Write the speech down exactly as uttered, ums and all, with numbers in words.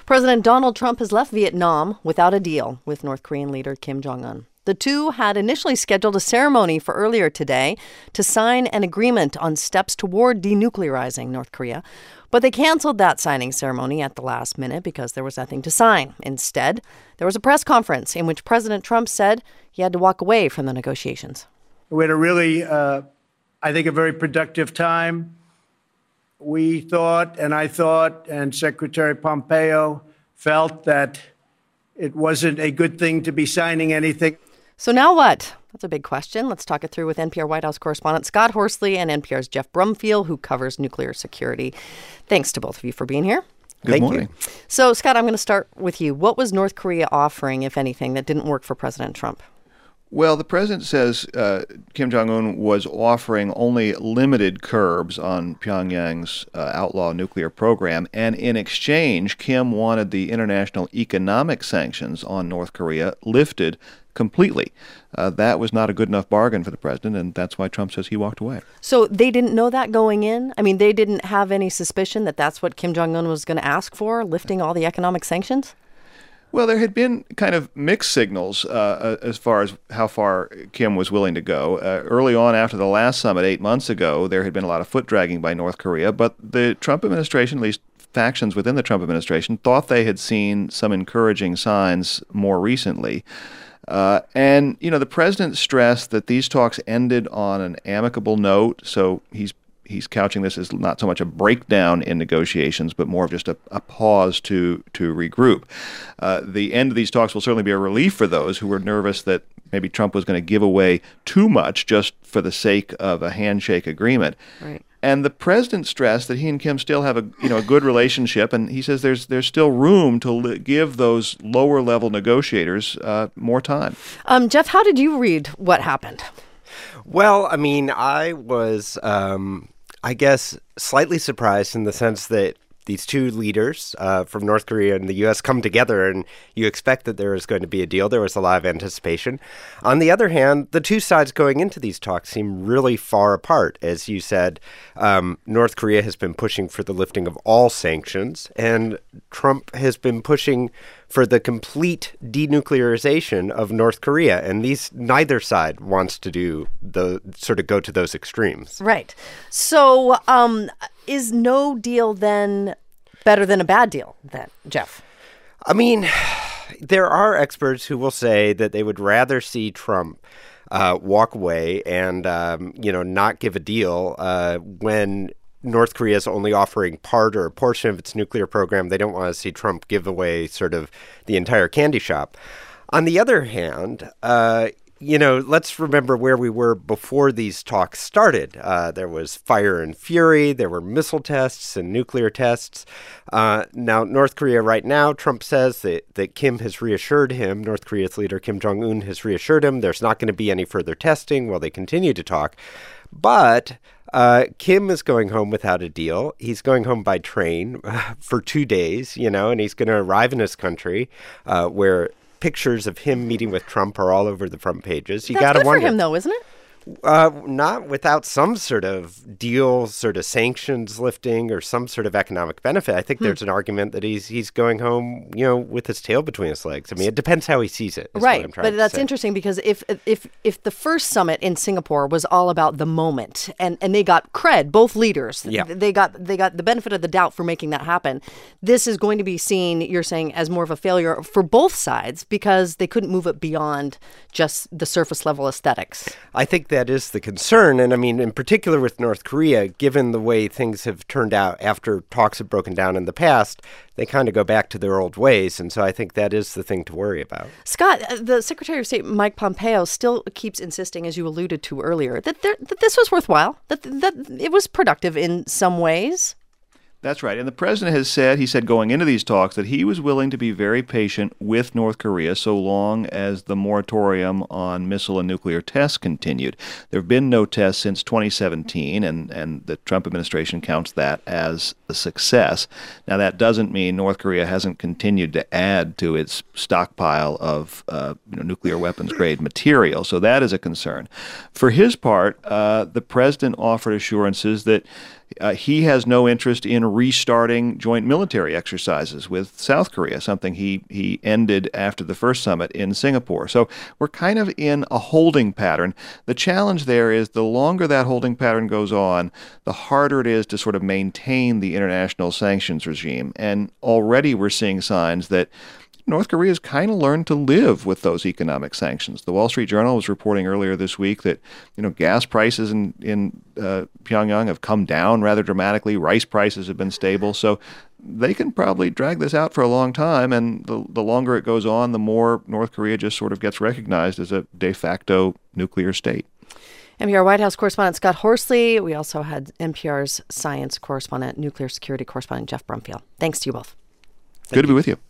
President Donald Trump has left Vietnam without a deal with North Korean leader Kim Jong-un. The two had initially scheduled a ceremony for earlier today to sign an agreement on steps toward denuclearizing North Korea. But they canceled that signing ceremony at the last minute because there was nothing to sign. Instead, there was a press conference in which President Trump said he had to walk away from the negotiations. We had a really, uh, I think, a very productive time. We thought, and I thought, and Secretary Pompeo felt that it wasn't a good thing to be signing anything. So now what? That's a big question. Let's talk it through with N P R White House correspondent Scott Horsley and N P R's Jeff Brumfiel, who covers nuclear security. Thanks to both of you for being here. Good Thank morning. You. So, Scott, I'm going to start with you. What was North Korea offering, if anything, that didn't work for President Trump? Well, the president says uh, Kim Jong-un was offering only limited curbs on Pyongyang's uh, outlaw nuclear program, and in exchange, Kim wanted the international economic sanctions on North Korea lifted completely. Uh, that was not a good enough bargain for the president, and that's why Trump says he walked away. So they didn't know that going in? I mean, they didn't have any suspicion that that's what Kim Jong-un was going to ask for, lifting all the economic sanctions? Well, there had been kind of mixed signals uh, as far as how far Kim was willing to go. Uh, early on after the last summit eight months ago, there had been a lot of foot-dragging by North Korea, but the Trump administration, at least factions within the Trump administration, thought they had seen some encouraging signs more recently. Uh, and, you know, the president stressed that these talks ended on an amicable note, so he's He's couching this as not so much a breakdown in negotiations, but more of just a, a pause to to regroup. Uh, the end of these talks will certainly be a relief for those who were nervous that maybe Trump was going to give away too much just for the sake of a handshake agreement. Right. And the president stressed that he and Kim still have a you know a good relationship, and he says there's there's still room to li- give those lower level negotiators uh, more time. Um, Jeff, how did you read what happened? Well, I mean, I was. Um I guess, slightly surprised in the sense that these two leaders uh, from North Korea and the U S come together, and you expect that there is going to be a deal. There was a lot of anticipation. On the other hand, the two sides going into these talks seem really far apart. As you said, um, North Korea has been pushing for the lifting of all sanctions, and Trump has been pushing for the complete denuclearization of North Korea. And these neither side wants to do the sort of go to those extremes. Right. So um, is no deal then better than a bad deal then, Jeff? I mean, there are experts who will say that they would rather see Trump uh, walk away and, um, you know, not give a deal uh, when North Korea is only offering part or a portion of its nuclear program. They don't want to see Trump give away sort of the entire candy shop. On the other hand, uh, you know, let's remember where we were before these talks started. Uh, there was fire and fury. There were missile tests and nuclear tests. Uh, now, North Korea right now, Trump says that, that Kim has reassured him, North Korea's leader Kim Jong-un has reassured him there's not going to be any further testing while they continue to talk. But uh, Kim is going home without a deal. He's going home by train uh, for two days, you know, and he's going to arrive in his country uh, where pictures of him meeting with Trump are all over the front pages. You That's gotta good wonder, for him, though, isn't it? Uh, not without some sort of deal, sort of sanctions lifting or some sort of economic benefit. I think hmm. there's an argument that he's he's going home, you know, with his tail between his legs. I mean, it depends how he sees it. Is right, what I'm trying but to that's say. interesting because if if if the first summit in Singapore was all about the moment, and, and they got cred, both leaders, yeah. they got they got the benefit of the doubt for making that happen. This is going to be seen, you're saying, as more of a failure for both sides because they couldn't move it beyond just the surface level aesthetics. I think that is the concern. And I mean, in particular with North Korea, given the way things have turned out after talks have broken down in the past, they kind of go back to their old ways. And so I think that is the thing to worry about. Scott, the Secretary of State, Mike Pompeo, still keeps insisting, as you alluded to earlier, that, there, that this was worthwhile, that, that it was productive in some ways. That's right. And the president has said, he said going into these talks, that he was willing to be very patient with North Korea so long as the moratorium on missile and nuclear tests continued. There have been no tests since twenty seventeen, and, and the Trump administration counts that as a success. Now, that doesn't mean North Korea hasn't continued to add to its stockpile of uh, you know, nuclear weapons-grade material, so that is a concern. For his part, uh, the president offered assurances that Uh, he has no interest in restarting joint military exercises with South Korea, something he, he ended after the first summit in Singapore. So we're kind of in a holding pattern. The challenge there is the longer that holding pattern goes on, the harder it is to sort of maintain the international sanctions regime. And already we're seeing signs that North Korea has kind of learned to live with those economic sanctions. The Wall Street Journal was reporting earlier this week that, you know, gas prices in, in uh, Pyongyang have come down rather dramatically. Rice prices have been stable. So they can probably drag this out for a long time. And the, the longer it goes on, the more North Korea just sort of gets recognized as a de facto nuclear state. N P R White House correspondent Scott Horsley. We also had N P R's science correspondent, nuclear security correspondent Jeff Brumfield. Thanks to you both. Good to be with you.